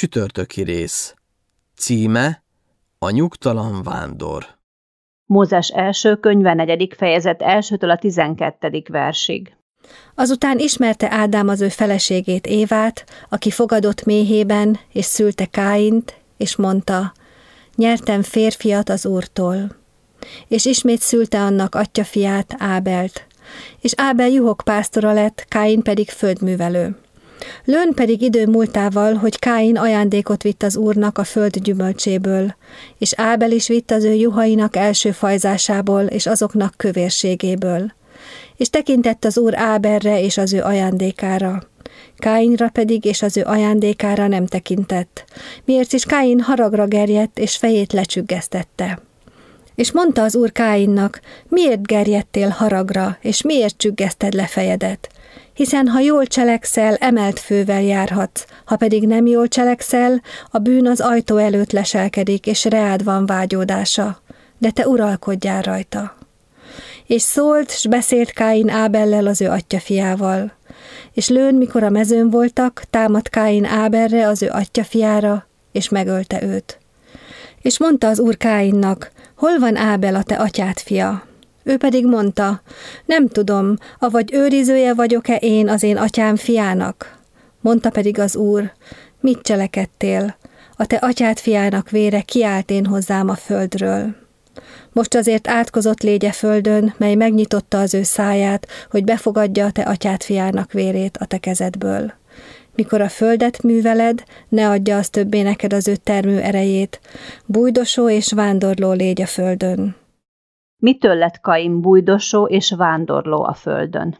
Csütörtöki rész. Címe: A nyugtalan vándor. Mózes első könyve 4. fejezet 1-től a 12. versig. Azután ismerte Ádám az ő feleségét Évát, aki fogadott méhében, és szülte Káint, és mondta: nyertem férfiat az Úrtól. És ismét szülte annak atyjafiát, Ábelt. És Ábel juhokpásztora lett, Káin pedig földművelő. Lőn pedig idő múltával, hogy Káin ajándékot vitt az Úrnak a föld gyümölcséből, és Ábel is vitt az ő juhainak első fajzásából, és azoknak kövérségéből. És tekintett az Úr Ábelre és az ő ajándékára. Káinra pedig és az ő ajándékára nem tekintett, miért is Káin haragra gerjedt, és fejét lecsüggesztette. És mondta az Úr Káinnak: miért gerjedtél haragra, és miért csüggeszted le fejedet? Hiszen ha jól cselekszel, emelt fővel járhatsz, ha pedig nem jól cselekszel, a bűn az ajtó előtt leselkedik, és reád van vágyódása, de te uralkodjál rajta. És szólt, s beszélt Káin Ábellel, az ő atyjafiával. És lőn, mikor a mezőn voltak, támadt Káin Ábelre, az ő atyjafiára, és megölte őt. És mondta az Úr Káinnak: hol van Ábel, a te atyád fia? Ő pedig mondta: nem tudom, avagy őrizője vagyok-e én az én atyám fiának? Mondta pedig az Úr: mit cselekedtél? A te atyád fiának vére kiált én hozzám a földről. Most azért átkozott légy a földön, mely megnyitotta az ő száját, hogy befogadja a te atyád fiának vérét a te kezedből. Mikor a földet műveled, ne adja az többé neked az ő termő erejét, bújdosó és vándorló légy a földön. Mitől lett Kain bújdosó és vándorló a földön?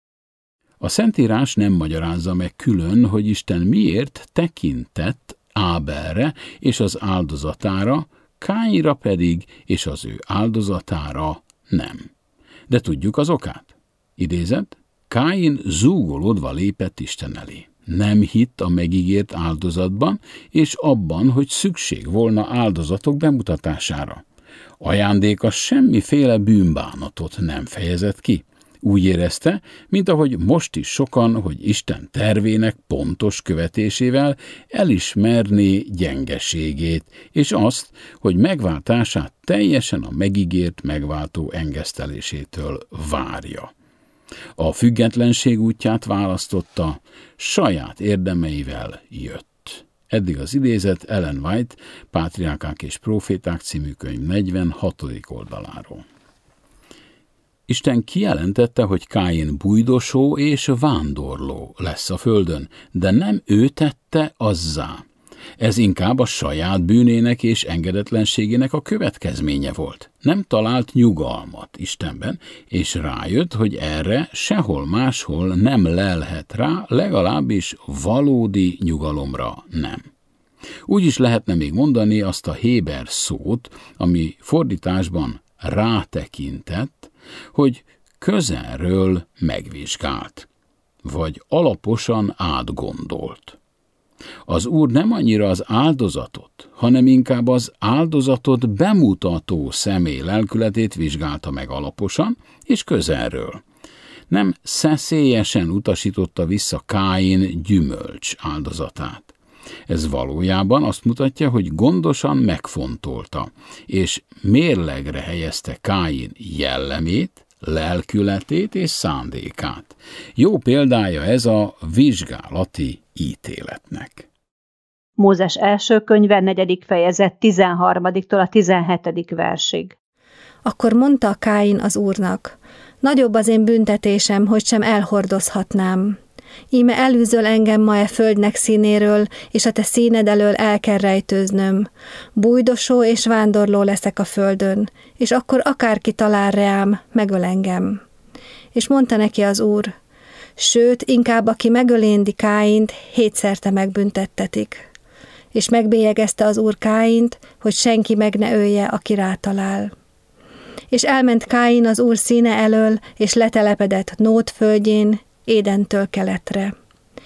A Szentírás nem magyarázza meg külön, hogy Isten miért tekintett Ábelre és az áldozatára, Káinra pedig és az ő áldozatára nem. De tudjuk az okát. Idézet: Káin zúgolódva lépett Isten elé. Nem hitt a megígért áldozatban, és abban, hogy szükség volna áldozatok bemutatására. Ajándéka semmiféle bűnbánatot nem fejezett ki. Úgy érezte, mint ahogy most is sokan, hogy Isten tervének pontos követésével elismerné gyengeségét, és azt, hogy megváltását teljesen a megígért megváltó engesztelésétől várja. A függetlenség útját választotta, saját érdemeivel jött. Eddig az idézet Ellen White, Pátriárkák és Próféták című könyv 46. oldaláról. Isten kijelentette, hogy Káin bújdosó és vándorló lesz a földön, de nem ő tette azzá. Ez inkább a saját bűnének és engedetlenségének a következménye volt. Nem talált nyugalmat Istenben, és rájött, hogy erre sehol máshol nem lelhet rá, legalábbis valódi nyugalomra nem. Úgy is lehetne még mondani azt a héber szót, ami fordításban rátekintett, hogy közelről megvizsgált, vagy alaposan átgondolt. Az Úr nem annyira az áldozatot, hanem inkább az áldozatot bemutató személy lelkületét vizsgálta meg alaposan és közelről. Nem szeszélyesen utasította vissza Káin gyümölcs áldozatát. Ez valójában azt mutatja, hogy gondosan megfontolta, és mérlegre helyezte Káin jellemét, lelkületét és szándékát. Jó példája ez a vizsgálati ítéletnek. Mózes első könyve 4. fejezet 13-től a 17. versig. Akkor mondta Káin az Úrnak: nagyobb az én büntetésem, hogy sem elhordozhatnám. Íme elűzöl engem ma e földnek színéről, és a te színed elől el kell rejtőznöm. Bújdosó és vándorló leszek a földön, és akkor akárki talál reám, megöl engem. És mondta neki az Úr: sőt, inkább aki megöléndi Káint, 7-szerte megbüntettetik. És megbélyegezte az Úr Káint, hogy senki meg ne ölje, aki rátalál. És elment Káin az Úr színe elől, és letelepedett Nód földjén, Édentől keletre.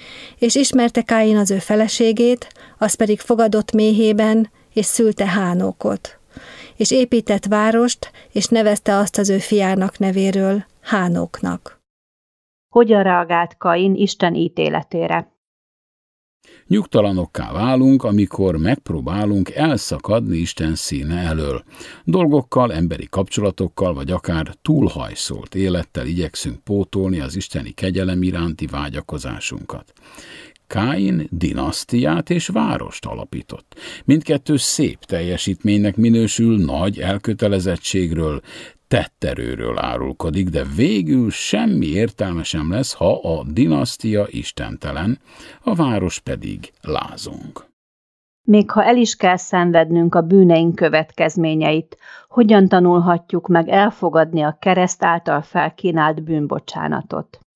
És ismerte Káin az ő feleségét, az pedig fogadott méhében, és szülte Hánókot. És épített várost, és nevezte azt az ő fiának nevéről Hánóknak. Hogyan reagált Kain Isten ítéletére? Nyugtalanokká válunk, amikor megpróbálunk elszakadni Isten színe elől. Dolgokkal, emberi kapcsolatokkal, vagy akár túlhajszolt élettel igyekszünk pótolni az isteni kegyelem iránti vágyakozásunkat. Káin dinasztiát és várost alapított. Mindkettő szép teljesítménynek minősül, nagy elkötelezettségről, tetterőről árulkodik, de végül semmi értelme sem lesz, ha a dinasztia istentelen, a város pedig lázong. Még ha el is kell szenvednünk a bűneink következményeit, hogyan tanulhatjuk meg elfogadni a kereszt által felkínált bűnbocsánatot?